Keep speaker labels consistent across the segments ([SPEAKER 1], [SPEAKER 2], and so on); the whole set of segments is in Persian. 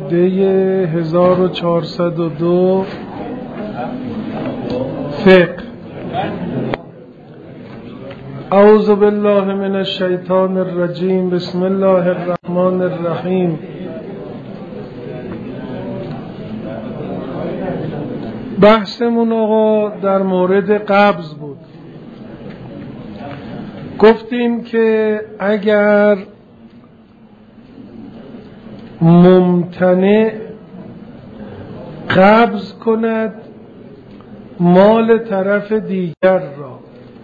[SPEAKER 1] ماده 1402 فقه. اعوذ بالله من الشیطان الرجیم. بسم الله الرحمن الرحیم. بحثمون آقا در مورد قبض بود. گفتیم که اگر ممتنع قبض کند مال طرف دیگر را،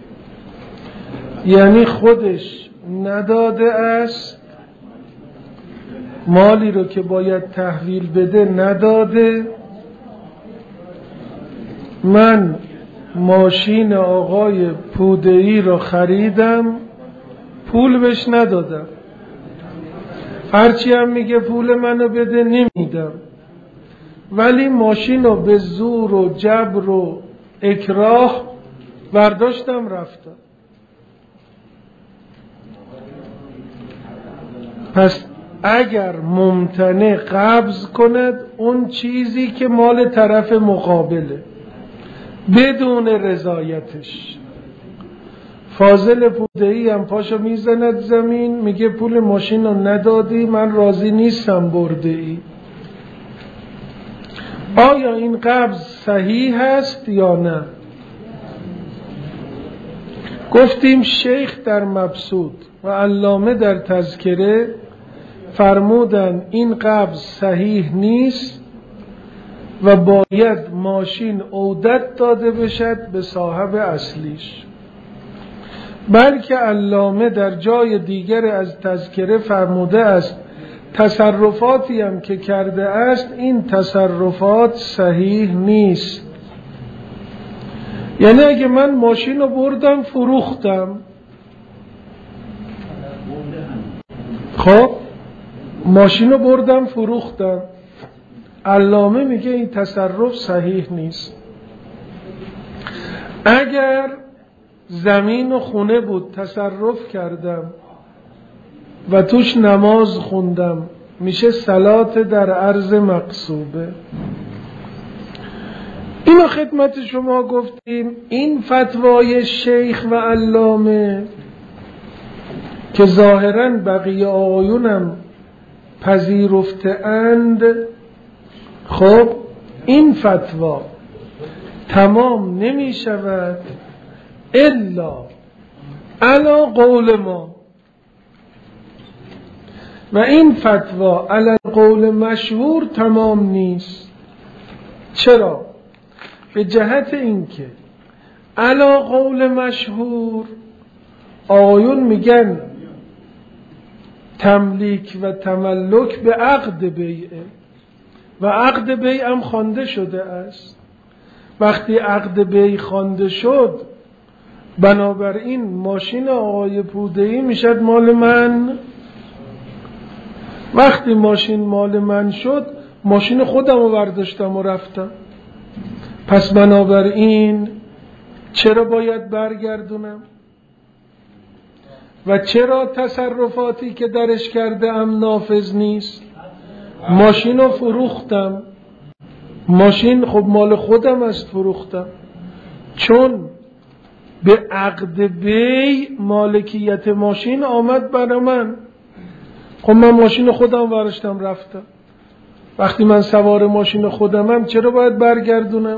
[SPEAKER 1] یعنی خودش نداده است، مالی رو که باید تحویل بده نداده، من ماشین آقای پوده‌ای را خریدم، پول بهش ندادم، هرچی هم میگه پول منو بده نمیدم، ولی ماشین رو به زور و جبر و اکراه برداشتم رفتم. پس اگر ممتنع قبض کند اون چیزی که مال طرف مقابله بدون رضایتش، فاضل پوده‌ای هم پاشو میزند زمین میگه پول ماشین رو ندادی، من راضی نیستم برده ای، آیا این قبض صحیح هست یا نه؟ گفتیم شیخ در مبسوط و علامه در تذکره فرمودن این قبض صحیح نیست و باید ماشین عودت داده بشد به صاحب اصلیش. بلکه علامه در جای دیگر از تذکره فرموده است تصرفاتی هم که کرده است این تصرفات صحیح نیست. یعنی اگه من ماشین رو بردم فروختم، خب ماشین رو بردم فروختم، علامه میگه این تصرف صحیح نیست. اگر زمین و خونه بود تصرف کردم و توش نماز خوندم میشه صلات در عرض مقصوبه. اینو خدمت شما گفتیم. این فتوای شیخ و علامه که ظاهراً بقیه آقایونم پذیرفته اند، خب این فتوا تمام نمی شود الا علی قول ما، و این فتوا علی قول مشهور تمام نیست. چرا؟ به جهت اینکه علی قول مشهور آقایون میگن تملیک و تملک به عقد بیعه و عقد بیع هم خوانده شده است. وقتی عقد بیع خوانده شد بنابراین ماشین آقای پوده‌ای میشد مال من. وقتی ماشین مال من شد ماشین خودم رو برداشتم و رفتم، پس بنابراین چرا باید برگردونم؟ و چرا تصرفاتی که درش کرده ام نافذ نیست؟ ماشین رو فروختم، ماشین خب مال خودم است، فروختم، چون به عقد بیع مالکیت ماشین آمد برای من، خب من ماشین خودم برداشتم رفتم. وقتی من سوار ماشین خودمم چرا باید برگردونم؟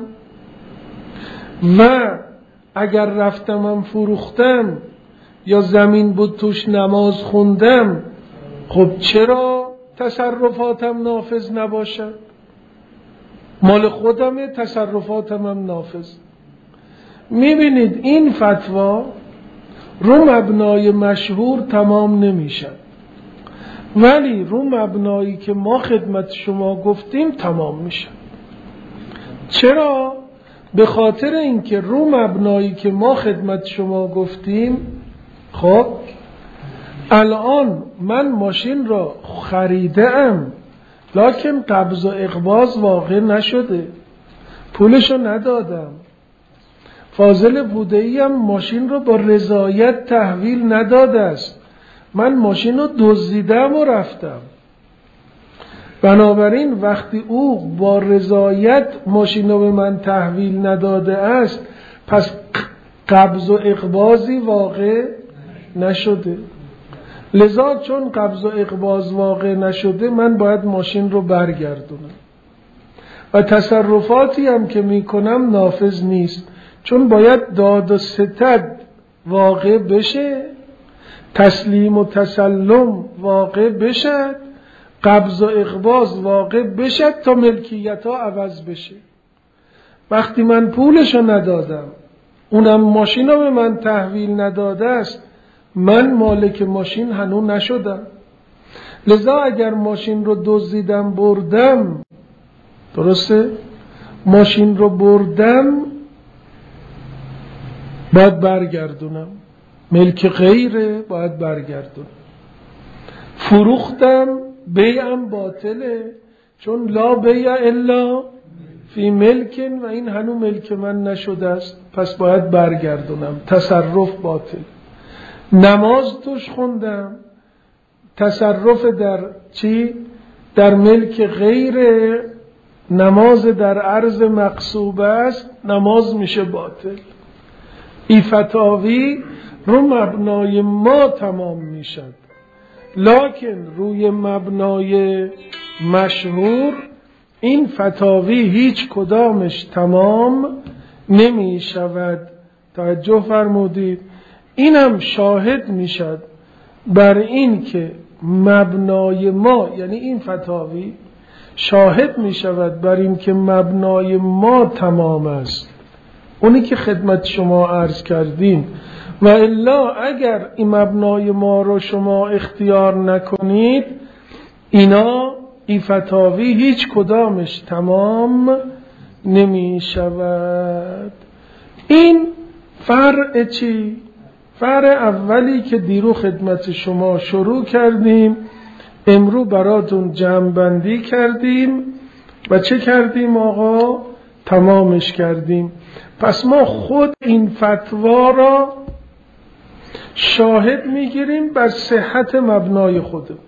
[SPEAKER 1] و اگر رفتمم فروختم یا زمین بود توش نماز خوندم، خب چرا تصرفاتم نافذ نباشد؟ مال خودمه، تصرفاتم هم نافذ. میبینید این فتوا رو مبنای مشهور تمام نمیشه، ولی رو مبنایی که ما خدمت شما گفتیم تمام میشه. چرا؟ به خاطر اینکه رو مبنایی که ما خدمت شما گفتیم، خب الان من ماشین را خریدم لکن قبض و اقباض واقع نشده، پولشو ندادم، فاضل پوده‌ای هم ماشین رو با رضایت تحویل نداده است، من ماشین رو دزدیدم و رفتم. بنابراین وقتی او با رضایت ماشین رو به من تحویل نداده است، پس قبض و اقباضی واقع نشده. لذا چون قبض و اقباض واقع نشده، من باید ماشین رو برگردونم و تصرفاتی هم که میکنم نافذ نیست، چون باید داد و ستد واقع بشه، تسلیم و تسلم واقع بشه، قبض و اقباض واقع بشه تا ملکیت ها عوض بشه. وقتی من پولشو ندادم، اونم ماشین رو به من تحویل نداده است، من مالک ماشین هنوز نشدم. لذا اگر ماشین رو دزدیدم بردم، درسته؟ ماشین رو بردم باید برگردونم، ملک غیره باید برگردونم. فروختم، بیعم باطله، چون لا بیع الا فی ملکن و این هنوز ملک من نشده است، پس باید برگردونم، تصرف باطل. نماز توش خوندم، تصرف در چی؟ در ملک غیره، نماز در عرض مقصوبه است، نماز میشه باطل. این فتاوی رو مبنای ما تمام میشد، لکن روی مبنای مشهور این فتاوی هیچ کدامش تمام نمی شود. توجه فرمودید؟ اینم شاهد میشد بر این که مبنای ما، یعنی این فتاوی شاهد می شود بر این که مبنای ما تمام است، اونی که خدمت شما عرض کردیم. و الا اگر این مبنای ما رو شما اختیار نکنید، این فتاوی هیچ کدامش تمام نمی شود. این فرع چی؟ فرع اولی که دیرو خدمت شما شروع کردیم، امرو براتون جمع بندی کردیم و چه کردیم آقا؟ تمامش کردیم. پس ما خود این فتوا را شاهد میگیریم بر صحت مبنای خودم،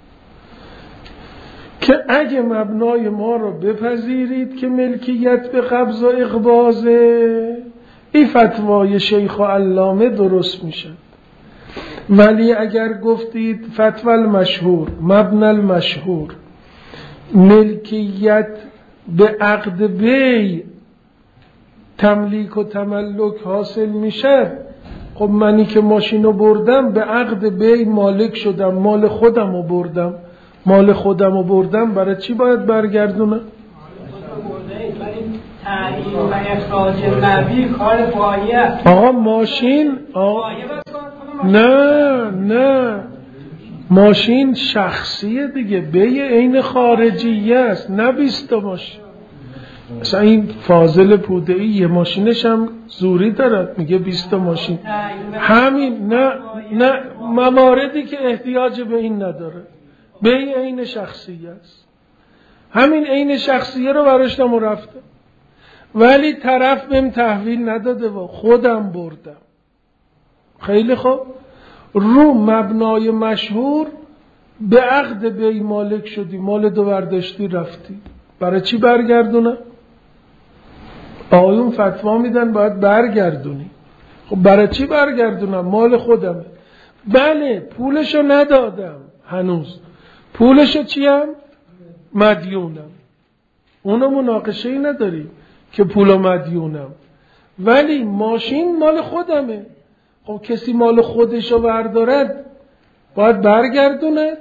[SPEAKER 1] که اگه مبنای ما را بپذیرید که ملکیت به قبض و اقباضه، این فتوای شیخ و علامه درست میشه. ولی اگر گفتید فتوا المشهور، مبنى المشهور، ملکیت به عقد بی تملیک و تملک حاصل میشه، خب منی که ماشینو بردم به عقد بی مالک شدم، مال خودمو بردم، مال خودمو بردم، برای چی باید برگردونم؟
[SPEAKER 2] تعیین و اخراج مبیع کار پایه.
[SPEAKER 1] آقا ماشین نه ماشین شخصیه دیگه، بی عین خارجیه است، نه 20 ماشین. مثلا این فاضل پوده‌ای یه ماشینش هم زوری دارد، میگه 20 ماشین. همین نه مواردی که احتیاج به این نداره، بی عین شخصیه است، همین عین شخصیه رو براشتم و رفتم، ولی طرف بهم تحویل نداده و خودم بردم. خیلی خوب، رو مبنای مشهور به عقد بی مالک شدی، مال دو برداشتی رفتی، برای چی برگردونم؟ آقایون فتوا میدن باید برگردونی. خب برای چی برگردونم؟ مال خودمه. بله پولشو ندادم هنوز، پولشو چیم؟ مدیونم، اونو مناقشه‌ای نداریم که پولو مدیونم، ولی ماشین مال خودمه. خب کسی مال خودشو بردارد باید برگردونه؟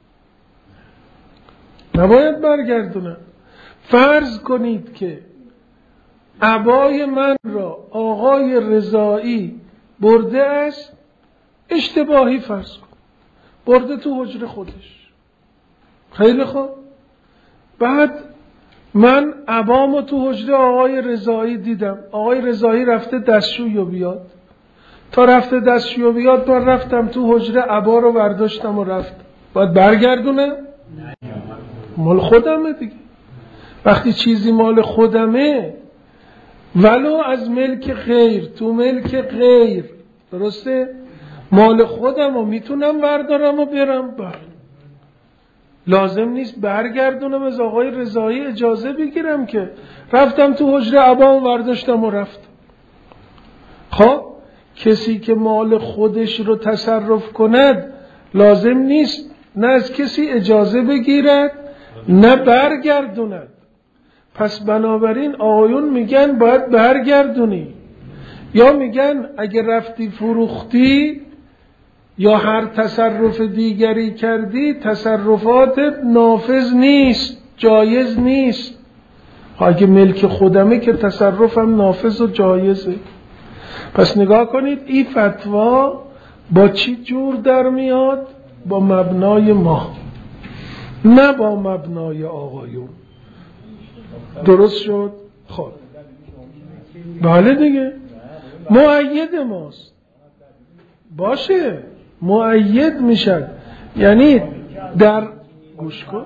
[SPEAKER 1] نباید برگردونه. فرض کنید که عبای من را آقای رضایی برده است، اشتباهی فرض کن، برده تو حجره خودش. خیلی خوب، بعد من عبامو تو حجره آقای رضایی دیدم، آقای رضایی رفته دستشویی بیاد، تا رفته دستشویی بیاد من رفتم تو حجره عبا رو برداشتم و رفتم، باید برگردونه؟ مال خودمه دیگه. وقتی چیزی مال خودمه ولو از ملک غیر تو ملک غیر، درسته؟ مال خودم رو میتونم بردارم و برم. لازم نیست برگردونم از آقای رضایی اجازه بگیرم که رفتم تو حجره عبام ورداشتم و رفتم. خب کسی که مال خودش رو تصرف کند لازم نیست نه از کسی اجازه بگیرد نه برگردوند. پس بنابراین آقایون میگن باید برگردونی، یا میگن اگه رفتی فروختی یا هر تصرف دیگری کردی تصرفاتت نافذ نیست، جایز نیست. اگه ملک خودمه که تصرفم نافذ و جایزه. پس نگاه کنید این فتوا با چی جور در میاد؟ با مبنای ما، نه با مبنای آقایون. درست شد؟ خب بله دیگه مؤید ماست، باشه مؤید میشد. یعنی در گوش کن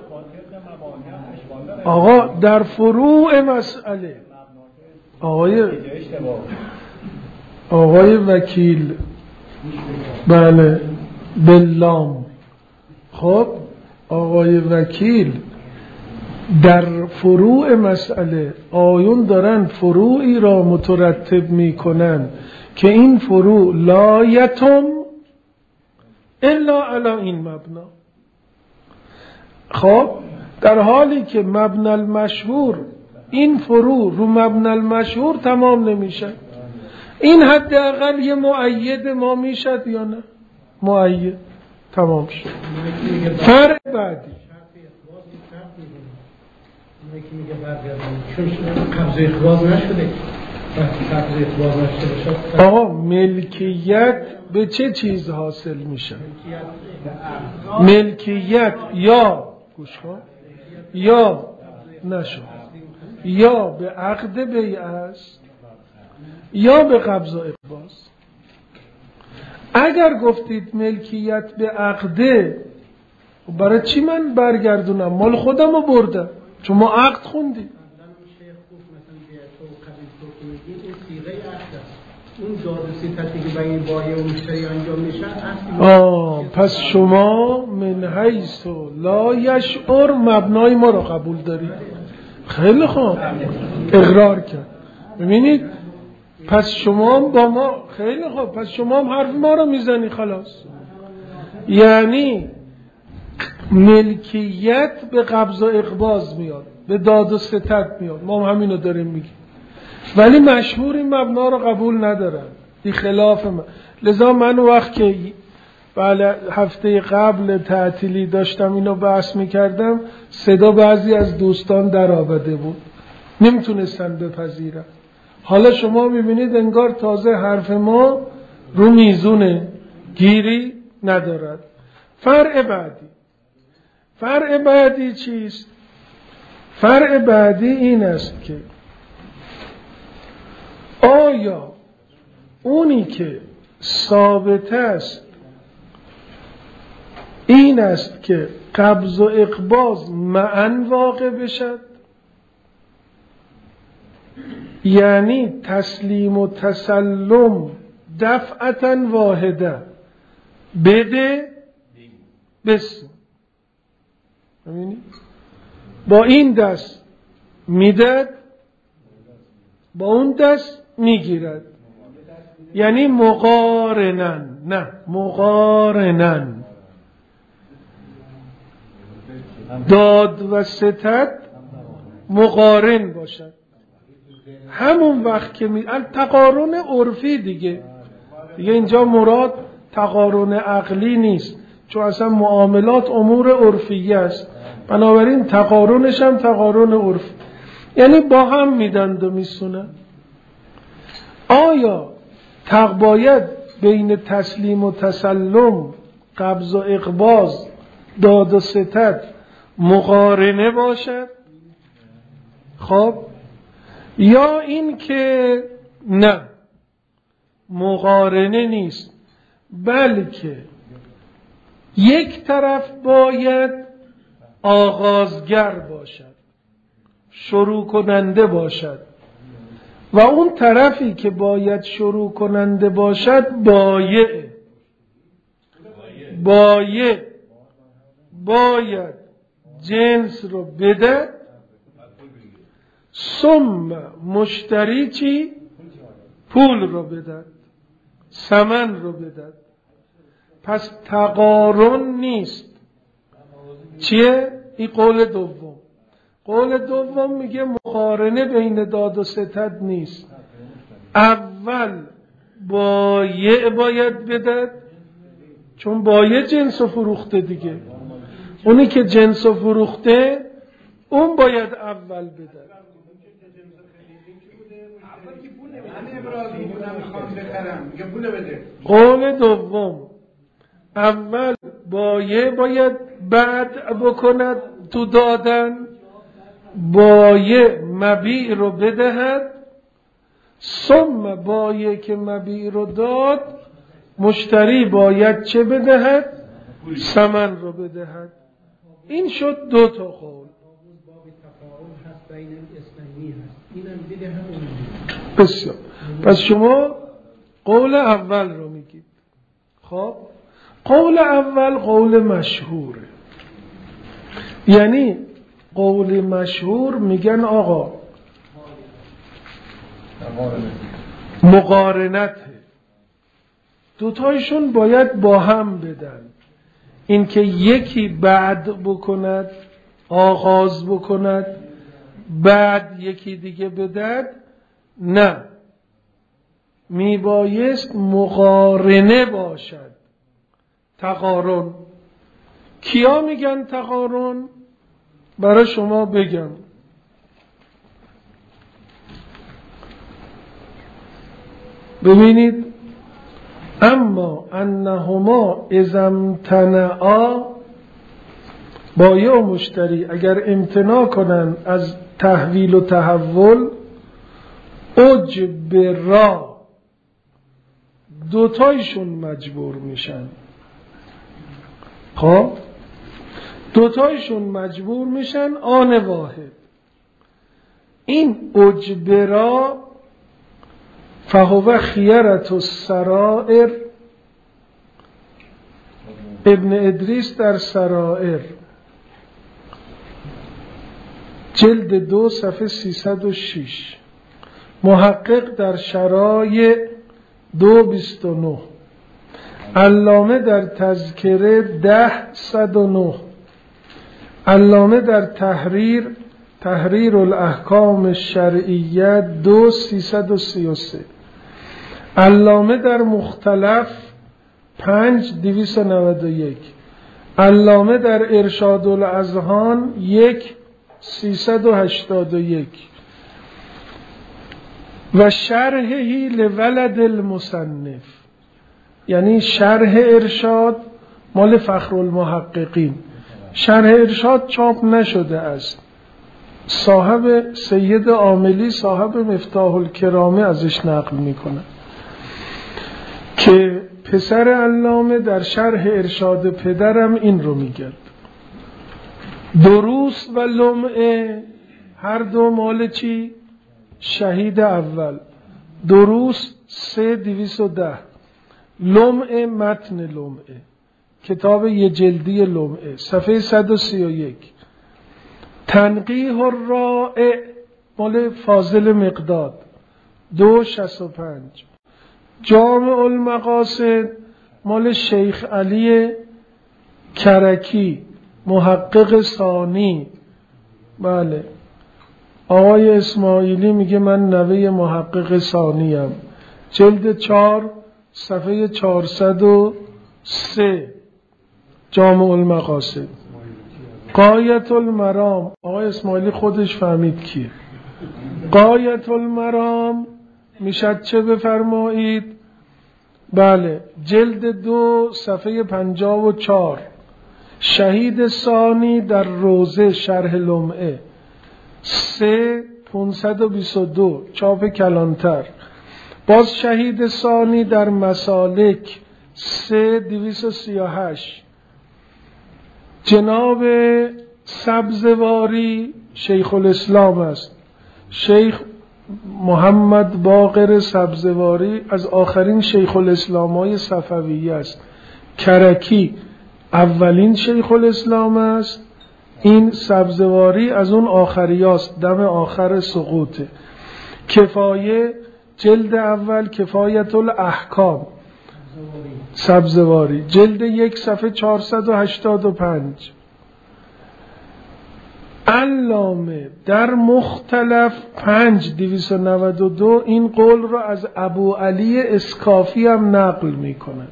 [SPEAKER 1] آقا، در فروع مسئله آقای وکیل، بله باللام. خب آقای وکیل در فروع مسئله آیون دارن فروعی را مترتب میکنن که این فروع لا یتم الا علی این مبنا. خب در حالی که مبنا المشهور، این فروع رو مبنا المشهور تمام نمیشه. این حداقل یه مؤید ما میشد یا نه؟ مؤید تمام شد. فرق بعدی
[SPEAKER 3] میگه برگردن چون قبض اخراج نشده.
[SPEAKER 1] آقا ملکیت به چه چیز حاصل میشه؟ ملکیت یا گوش کن یا نشد، یا به عقد بیع است یا به قبض و اقباض. اگر گفتید ملکیت به عقده، برای چی من برگردونم؟ مال خودم رو بردم چون ما عقد خوندیم.
[SPEAKER 3] اون دادرسی که بین بایع و مشتری انجام میشه.
[SPEAKER 1] پس شما من حیث لا یشعر مبنای ما رو قبول دارید. خیلی خوب، اقرار کرد. ببینید پس شما با ما، خیلی خوب، پس شما هم حرف ما رو میزنی خلاص. یعنی ملکیت به قبض و اقباض میاد، به داد و ستد میاد، ما هم همینو داریم میگیم. ولی مشهور این مبنا رو قبول ندارن، این خلاف من. لذا من وقت که هفته قبل تعطیلی داشتم اینو بحث میکردم، صدا بعضی از دوستان در آمده بود، نمیتونستن بپذیرن. حالا شما میبینید انگار تازه حرف ما رو میزونه، گیری ندارد. فرع بعدی چیست؟ فرع بعدی این است که آیا اونی که ثابت است این است که قبض و اقباض معاً واقع بشد، یعنی تسلیم و تسلم دفعتاً واحده، بده بسم، با این دست میدد با اون دست میگیرد، یعنی مقارنن، نه مقارنن، داد و ستد مقارن باشد. همون وقت که تقارن عرفی دیگه اینجا مراد تقارن عقلی نیست، چون اصلا معاملات امور عرفیه است، بنابراین تقارنش هم تقارن عرفی، یعنی با هم میدند و میسونن. آیا باید بین تسلیم و تسلم، قبض و اقباض، داد و ستد مقارنه باشد؟ خب یا این که نه مقارنه نیست، بلکه یک طرف باید آغازگر باشد، شروع کننده باشد، و اون طرفی که باید شروع کننده باشد باید جنس رو بدهد، ثم مشتری چی؟ پول رو بدهد، ثمن رو بدهد. پس تقارن نیست. چیه؟ این قول دوم. قول دوم میگه مقارنه بین داد و ستد نیست. اول بایع باید بدهد، چون بایع جنس رو فروخته دیگه. اونی که جنس رو فروخته اون باید اول بدهد. قول دوم اول بایع باید بعد بکند تو دادن، بایع مبیع رو بدهد، ثم بایع که مبیع رو داد مشتری باید چه بدهد؟ ثمن رو بدهد. این شد 2 تا قول. بسیار. پس شما قول اول رو میگید. خب قول اول قول مشهوره. یعنی قول مشهور میگن آقا مقارنته، دوتایشون باید با هم بدن. این که یکی بعد بکند، آغاز بکند، بعد یکی دیگه بدهد، نه، میبایست مقارنه باشد. تقارن. کیا میگن تقارن؟ برای شما بگم. ببینید، اما انهما اذا امتنعا، بایع و مشتری اگر امتناع کنن از تحویل و تحول، اجبرا، دوتایشون مجبور میشن. خب دوتایشون مجبور میشن آن واحد. این اجبرا فهو خیرت السرائر، ابن ادریس در سرائر جلد 2 صفحه 306، محقق در شرایع 229، علامه در تذکره 10/109، علامه در تحریر الاحکام الشرعیه 2/333، علامه در مختلف 5/291، علامه در ارشاد الاذهان 1/381 و شرحهی لولد المصنف، یعنی شرح ارشاد مال فخرالمحققین. شرح ارشاد چاپ نشده است، صاحب سید عاملی صاحب مفتاح الکرامه ازش نقل میکنه که پسر علامه در شرح ارشاد پدرم این رو میگه. دروس و لمعه هر دو مال چی؟ شهید اول. دروس 3/210، لمعه متن لمعه، کتاب یه جلدی لمعه، صفحه 131. تنقیح الرائع مال فاضل مقداد 2/65. جامع المقاصد مال شیخ علی کرکی، محقق ثانی. بله، آقای اسماعیلی میگه من نوه محقق ثانیم، جلد 4 صفحه 403. جامع المقاصد. غایت المرام، آقای اسماعیلی خودش فهمید کیه. غایت المرام میشد چه بفرمایید؟ بله، جلد 2 صفحه 54. شهید ثانی در روزه شرح لمعه 3/522، چاپ کلانتر. باز شهید ثانی در مسالک 3/238. جناب سبزواری شیخ الاسلام است، شیخ محمد باقر سبزواری از آخرین شیخ الاسلام‌های صفویه است. کرکی اولین شیخ الاسلام است، این سبزواری از اون آخریاست، دم آخر سقوطه. کفایه جلد اول، کفایت الاحکام سبزواری جلد 1 صفحه 485. علامه در مختلف 5292 این قول را از ابو علی اسکافی هم نقل می کند.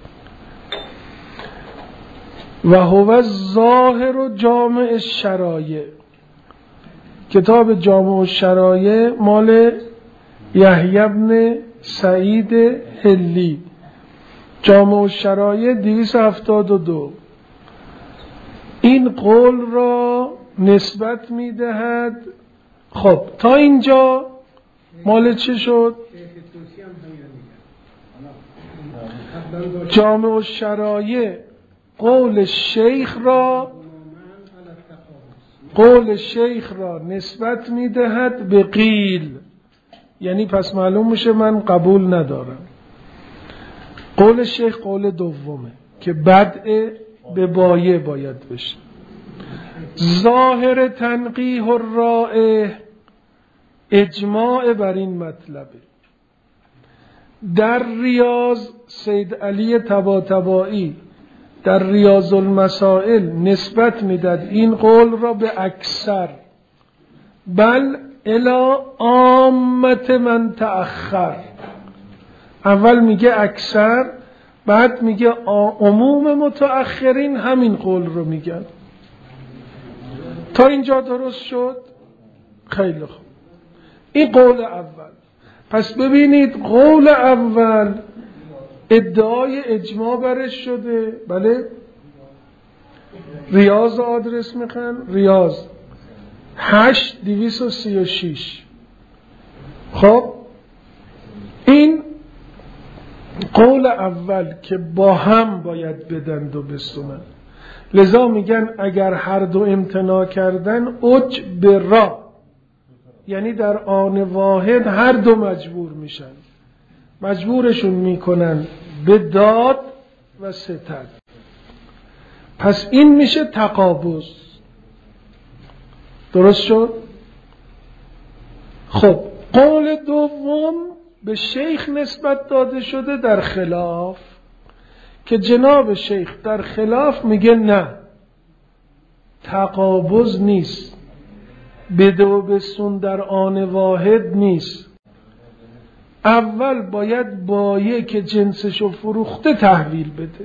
[SPEAKER 1] و هو ظاهر و جامع الشرایع، کتاب جامع الشرایع مال یحیی بن سعید حلی، جامع الشرایع 272 این قول را نسبت میدهد. خب تا اینجا مال چه شد؟ جامع الشرایع قول شیخ را نسبت میدهد به قیل، یعنی پس معلوم میشه من قبول ندارم. قول شیخ قول دومه که بدء به بایه باید بشه. ظاهر تنقیح الرائع اجماع بر این مطلبه. در ریاض سید علی طباطبایی در ریاض المسائل نسبت میداد این قول را به اکثر، بل الی عامه من تأخر. اول میگه اکثر، بعد میگه عموم متأخرین همین قول رو میگن. تا اینجا درست شد؟ خیلی خوب. این قول اول. پس ببینید قول اول ادعای اجماع برش شده. بله، ریاض آدرس میخوان، ریاض 8236. خب این قول اول که با هم باید بدند و بستونن، لذا میگن اگر هر دو امتناع کردن اجبرا، یعنی در آن واحد هر دو مجبور میشن، مجبورشون میکنن به داد و ستد. پس این میشه تقابض. درست شد؟ خب قول دوم به شیخ نسبت داده شده در خلاف، که جناب شیخ در خلاف میگه نه، تقابض نیست، بده و بسون در آن واحد نیست. اول باید بایه که جنسشو فروخته تحویل بده،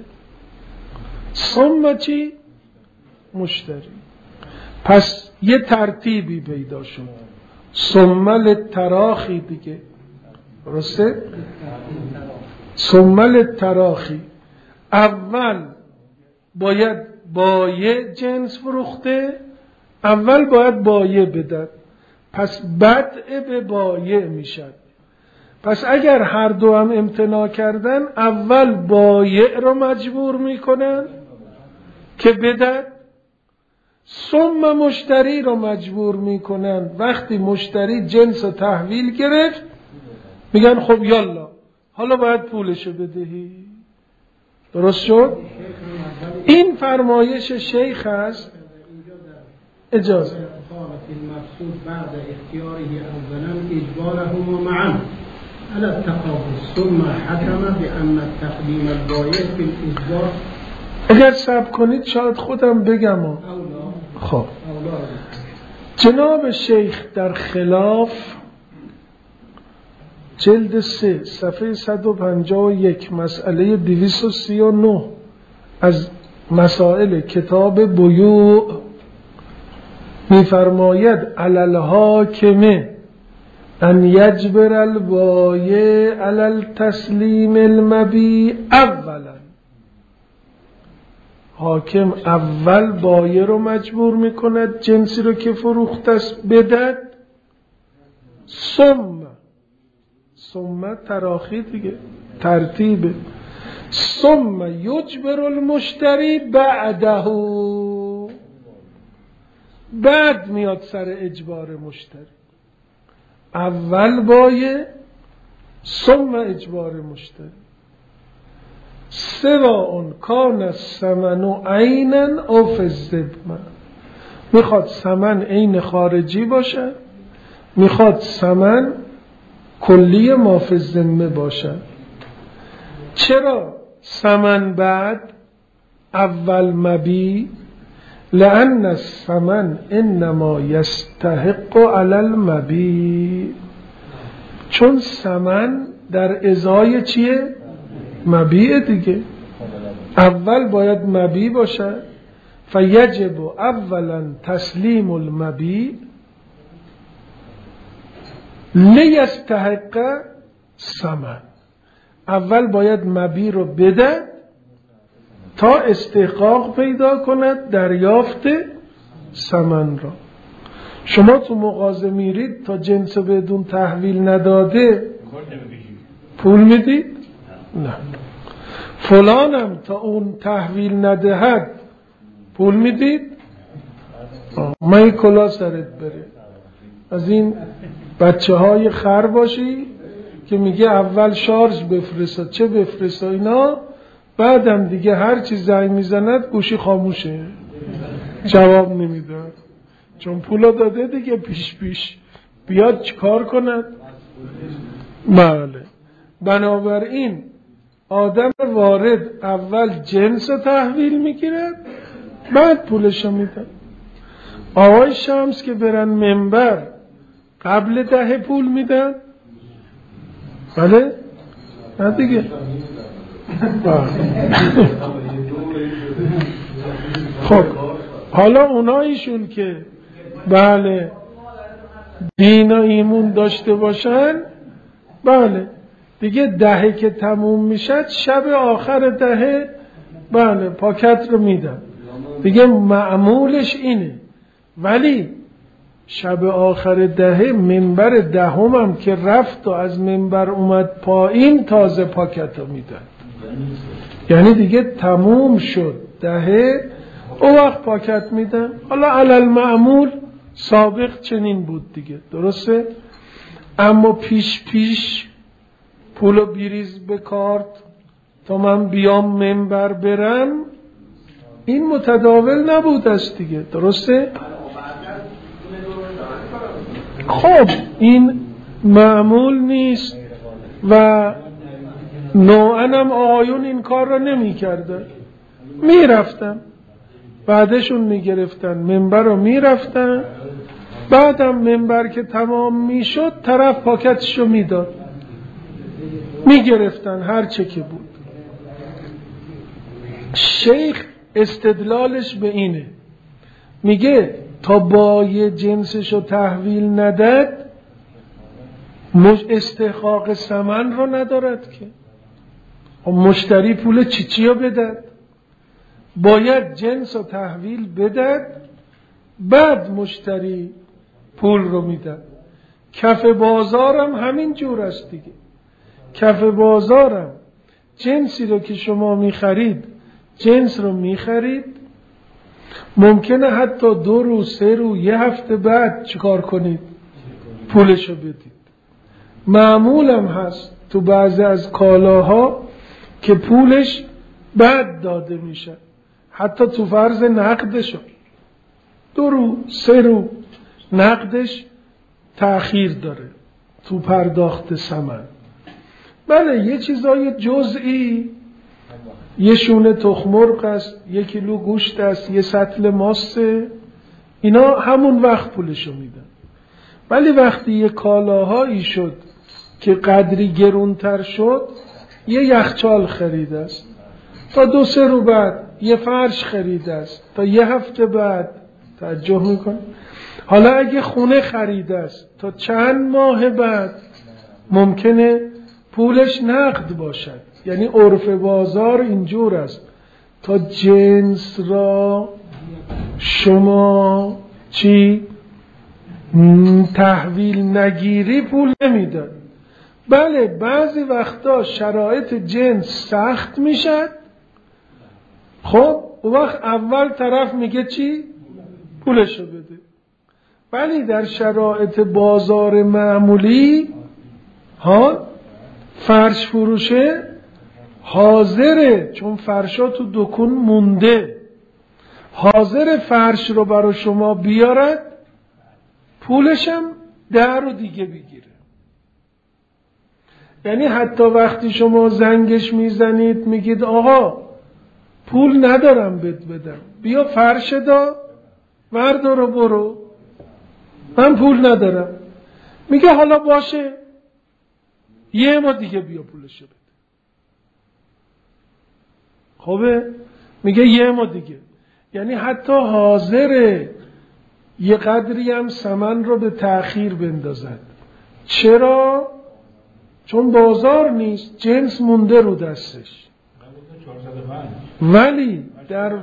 [SPEAKER 1] ثم چی؟ مشتری. پس یه ترتیبی پیدا شد، ثم للتراخی دیگه. درسته؟ ثم للتراخی، اول باید بایه جنس فروخته، اول باید بایه بدن، پس بدء به بایه میشد. پس اگر هر دو هم امتناع کردن، اول بایع رو مجبور میکنن که بدن، ثم مشتری رو مجبور میکنن. وقتی مشتری جنس رو تحویل گرفت میگن خب یالا حالا باید پولشو بدهی. درست شد؟ این فرمایش شیخ است. اجازه
[SPEAKER 3] المقصود بعد اختیاره اولا اجبارهما معا على التقابض ثم حكم بأن التقديم البایع في الاجبار.
[SPEAKER 1] اگر صبر کنید شاید خودم بگم. خب جناب شیخ در خلاف جلد 3 صفحه 151 مسئله 239 از مسائل کتاب بیوع می‌فرماید علی الحاکم ان یجبر البایع علی التسلیم المبیع اولا. حاکم اول بایع رو مجبور میکند جنسی رو که فروخته است بدهد، ثم تراخی دیگه ترتیبه، ثم یجبر المشتری بعده، بعد میاد سر اجبار مشتری. اول بایع ثم اجبار مشتری. سواء کان الثمن عینا او فی الذمه میخواد ثمن عین خارجی باشه، میخواد ثمن کلی ما فی الذمه باشه. چرا ثمن بعد اول مبی؟ لأن الثمن انما یستحق علی المبی، چون ثمن در ازای چیه؟ مبیع دیگه. اول باید مبیع باشه، فیجب اولا تسلیم المبیع لیستحق ثمن. اول باید مبیع رو بده تا استحقاق پیدا کند دریافت ثمن را. شما تو مغازه میرید تا جنس بدون تحویل نداده پول میدید؟ نه. فلانم تا اون تحویل ندهد پول میدید؟ مایی کلا سرت بره. از این بچه های خر باشی که میگه اول شارژ بفرستا، چه بفرستا اینا، بعدم دیگه هر چی زنگ میزند گوشی خاموشه، جواب نمیده، چون پولا داده دیگه پیش بیاد چیکار کند؟ بله. بنابراین آدم وارد اول جنس تحویل میگیره بعد پولشو میده. آقای شمس که برن منبر قبل 10 پول میدن؟ بله؟ نه دیگه. خب حالا اونایشون که بله دین و ایمون داشته باشن، بله دیگه 10 که تموم میشد شب آخر 10 بله پاکت رو میدن دیگه، معمولش اینه. ولی شب آخر 10 منبر 10 هم که رفت و از منبر اومد پایین تازه پاکت رو میدن، یعنی دیگه تموم شد 10 او وقت پاکت میدن. حالا علل معمول سابق چنین بود دیگه، درسته؟ اما پیش پولو بیریز به کارت تا من بیام منبر برم، این متداول نبود است دیگه، درسته؟ خب این معمول نیست و نوعاً هم آقایون این کار را نمی کردن، می رفتن بعدشون می گرفتن منبر رو، می رفتن بعدم منبر که تمام می شد طرف پاکتشو می داد، می گرفتن هر چه که بود. شیخ استدلالش به اینه، میگه تا بای جنسشو تحویل نداد استحقاق ثمن رو ندارد که. مشتری پول چیچیو بدد، باید جنس رو تحویل بدد بعد مشتری پول رو میدد. کف بازارم همین جور است دیگه. کف بازارم جنسی رو که شما میخرید، جنس رو میخرید، ممکنه حتی 2 روز 3 روز 1 هفته بعد چیکار کنید؟ پولشو بدید. معمولم هست تو بعضی از کالاها که پولش بعد داده میشه، حتی تو فرض نقدشو 2 روز 3 روز نقدش تأخیر داره تو پرداخت ثمن. بله یه چیزای جزئی، یه شونه تخم مرغ است، 1 کیلو گوشت است، یه سطل ماست، اینا همون وقت پولشو میدن. ولی وقتی یه کالاهایی شد که قدری گرونتر شد، یه یخچال خرید است تا 2-3 روز بعد، یه فرش خرید است تا 1 هفته بعد، توجه میکن. حالا اگه خونه خرید است تا چند ماه بعد ممکنه پولش نقد باشد. یعنی عرف بازار اینجور است، تا جنس را شما تحویل نگیری پول نمیدن. بله بعضی وقتا شرایط جنس سخت میشد، خب اون وقت اول طرف میگه چی؟ پولشو بده. ولی در شرایط بازار معمولی فرش فروشه حاضره، چون فرشا تو دکون مونده، حاضر فرش رو برای شما بیارد، پولشم 10 رو دیگه بگیره. یعنی حتی وقتی شما زنگش میزنید میگید آقا پول ندارم بهت بدم، بیا فرش دا وردار و برو، من پول ندارم. میگه حالا باشه، یه ما دیگه بیا پولشو بده. خوبه؟ میگه یه ما دیگه. یعنی حتی حاضره یه قدری هم ثمن رو به تأخیر بندازد. چرا؟ چون بازار نیست، جنس مونده رو دستش. ولی در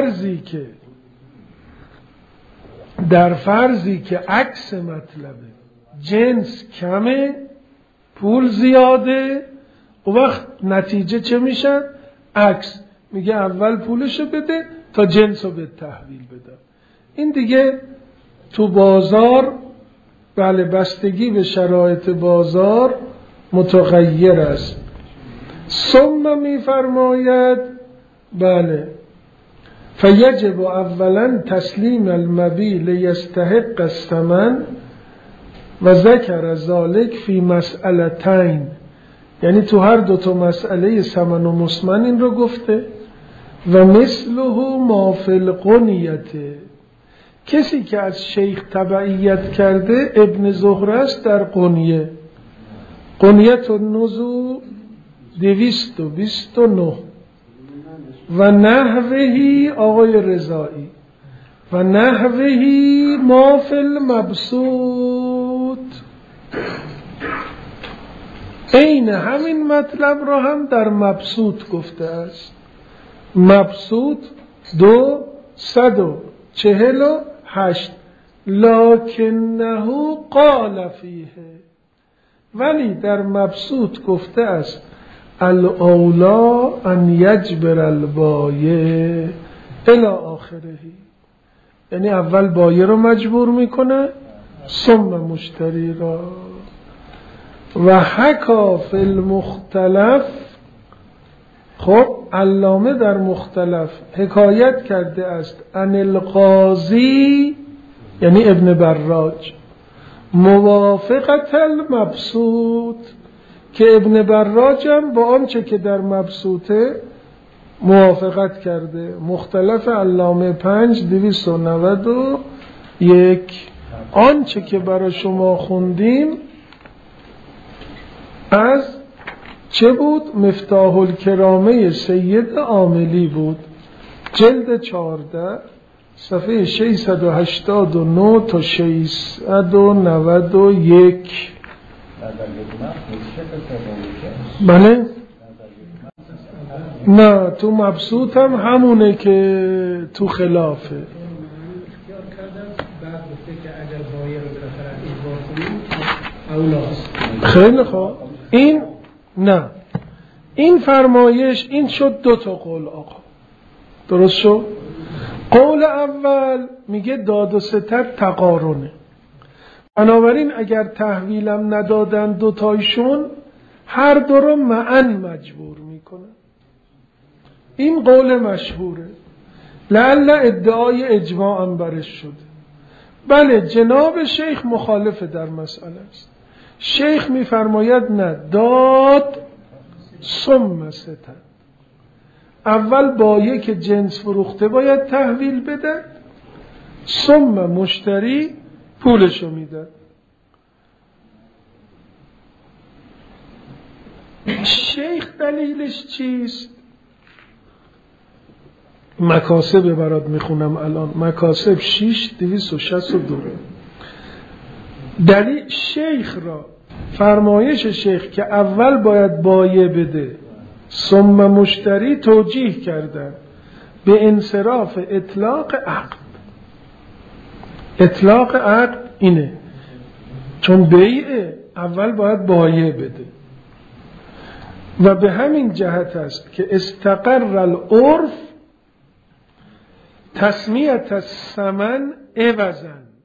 [SPEAKER 1] فرضی که عکس مطلبه، جنس کمه، پول زیاده، و وقت نتیجه چه میشه؟ عکس. میگه اول پولشو بده تا جنسو به تحویل بده. این دیگه تو بازار، بله، بستگی به شرایط بازار متغیر است. ثم میفرماید بله فیجب اولا تسلیم المبی لیستحق الثمن و ذکر ذلک فی مسئلتین. یعنی تو هر دوتا مسئله ثمن و مسمن این رو گفته. و مثله ما فی القنیه، کسی که از شیخ تبعیت کرده ابن زهره است در قنیه. قنیت النزول 229 و نحوهی آقای رضایی و نحوهی ما فی المبسوط. این همین مطلب را هم در مبسوط گفته است. مبسوط 248 لکنه قال فیه، ولی در مبسوط گفته است الاولا ان یجبر البایع الی آخره. یعنی اول بایع رو مجبور میکنه ثم مشتری را. و حکا فی المختلف، خب علامه در مختلف حکایت کرده است عن القاضی، یعنی ابن براج، موافقت المبسوط، که ابن براج هم با آنچه که در مبسوطه موافقت کرده. مختلف علامه 5291. آنچه که برای شما خوندیم از چه بود؟ مفتاح الکرامه سید عاملی بود، جلد 14 صفحه 689 تا 691. بله؟ نه، تو مبسوط هم همونه که تو خلافه. خیلی خوب. این نه، این فرمایش، این شد 2 تا قول آقا. درست شد؟ قول اول میگه داد و ستد تقارنه، بنابراین اگر تحویلم ندادن 2 تایشون هر دو رو معاً مجبور میکنه. این قول مشهوره، لعل ادعای اجماع هم برش شده. بله، جناب شیخ مخالف در مسئله است. شیخ میفرماید نه، داد ثم ستد. اول بایع که جنس فروخته باید تحویل بده، ثم مشتری پولشو میده. شیخ دلیلش چیست؟ مکاسب برات میخونم الان، مکاسب 6262. دلیل شیخ را، فرمایش شیخ که اول باید بایع بده ثم مشتری، توجیه کردن به انصراف اطلاق عقد. اطلاق عقد اینه، چون بیع اول باید بایع بده و به همین جهت است که استقر العرف تسمیت الثمن عوضا.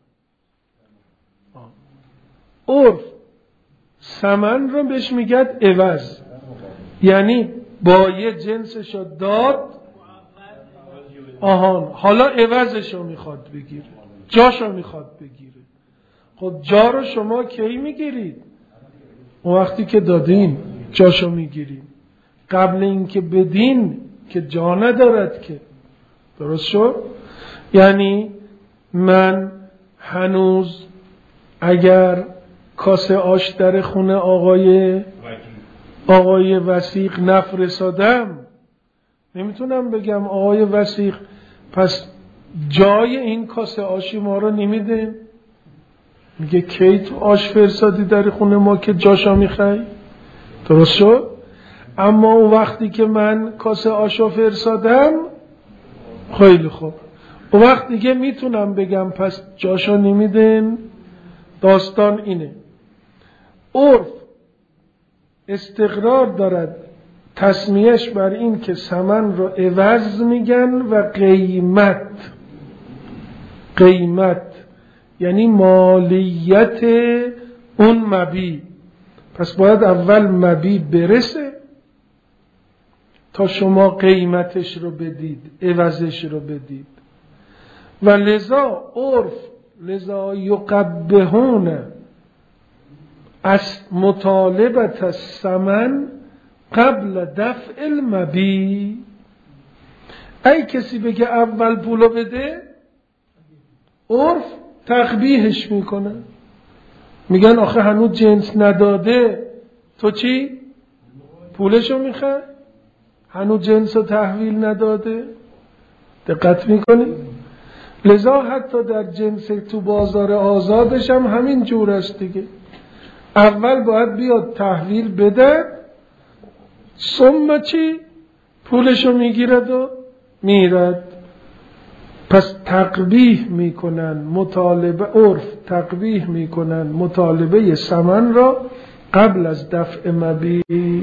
[SPEAKER 1] عرف ثمن رو بهش میگد عوض، یعنی بایع جنسشو داد، آهان حالا عوضشو میخواد بگیره، جاشو میخواد بگیره. خب جا رو شما کی میگیرید؟ اون وقتی که دادین جاشو میگیرید. قبل اینکه بدین که جا ندارد که. درست شد؟ یعنی من هنوز اگر کاسه آش در خونه آقای وثیق نفرستادم، نمیتونم بگم آقای وثیق پس جای این کاسه آشی ما رو نمیده. میگه کی تو آش فرستادی در خونه ما که جاشا میخوای؟ درست شد؟ اما اون وقتی که من کاسه آشو فرستادم، خیلی خوب، اون وقت دیگه میتونم بگم پس جاشا نمیدن. داستان اینه، عرف استقرار دارد تسمیهش بر این که ثمن رو عوض میگن و قیمت یعنی مالیت اون مبیع. پس باید اول مبیع برسه تا شما قیمتش رو بدید، عوضش رو بدید. و لذا عرف یقبهون از مطالبت الثمن قبل دفع المبیع. ای کسی بگه اول پولو بده، عرف تقبیحش میکنه، میگن آخه هنوز جنس نداده، تو چی؟ پولشو میخوای؟ هنوز جنس رو تحویل نداده. دقت میکنی؟ لذا حتی در جنس تو بازار آزادش هم همین جور است دیگه. اول باید بیاد تحویل بده، ثم چی؟ پولشو میگیرد و میرد. پس تقبیح میکنن مطالبه، عرف تقبیح میکنن مطالبه ثمن را قبل از دفع مبیع.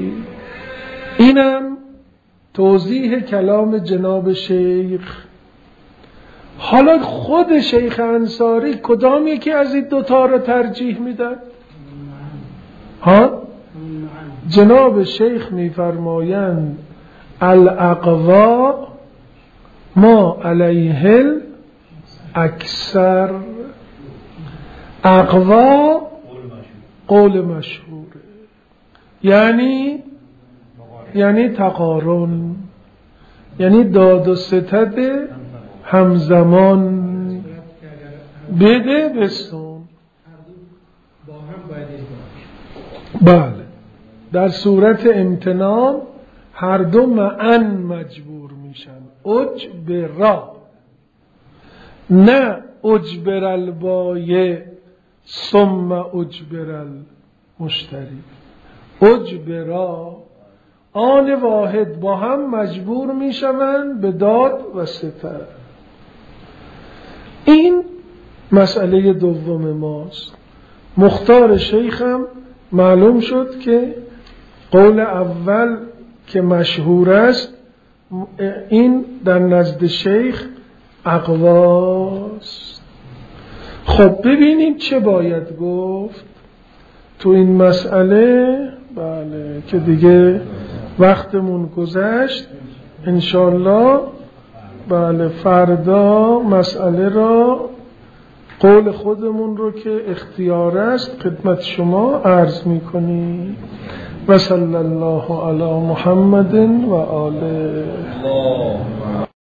[SPEAKER 1] اینم توضیح کلام جناب شیخ. حالا خود شیخ انصاری کدام یکی از این دوتا رو ترجیح میدن؟ ها؟ جناب شیخ میفرمایند الاقوا ما علیه اکثر. اقوا قول مشهوره، یعنی تقارن، یعنی داد و ستد همزمان، بده بستون. بله، در صورت امتنان هر دو معا مجبور میشن. اجبرا، نه اجبر البایع ثم اجبر المشتری. اجبرا آن واحد با هم مجبور میشوند به داد و ستد. این مسئله دوم ماست. مختار شیخم معلوم شد که قول اول که مشهور است، این در نزد شیخ اقواست. خب ببینیم چه باید گفت تو این مسئله. بله که دیگه وقتمون گذشت، انشالله بله فردا مسئله را، قول خودمون رو که اختیار است خدمت شما عرض میکنیم. و صلی الله علی محمد و آله.